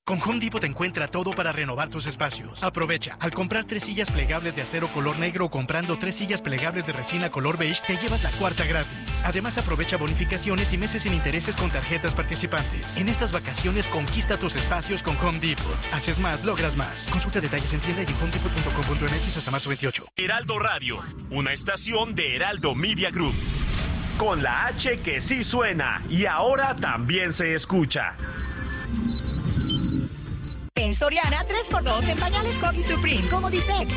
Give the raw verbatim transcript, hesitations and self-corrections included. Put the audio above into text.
Con Home Depot encuentra todo para renovar tus espacios. Aprovecha. Al comprar tres sillas plegables de acero color negro o comprando tres sillas plegables de resina color beige, te llevas la cuarta gratis. Además, aprovecha bonificaciones y meses sin intereses con tarjetas participantes. En estas vacaciones, conquista tus espacios con Home Depot. Haces más, logras más. Consulta detalles en tienda y en home depot punto com punto m x hasta marzo veintiocho. Heraldo Radio, una estación de Heraldo Media Group. Con la H que sí suena y ahora también se escucha. En Soriana, tres por dos en pañales Huggy Supreme como Disex.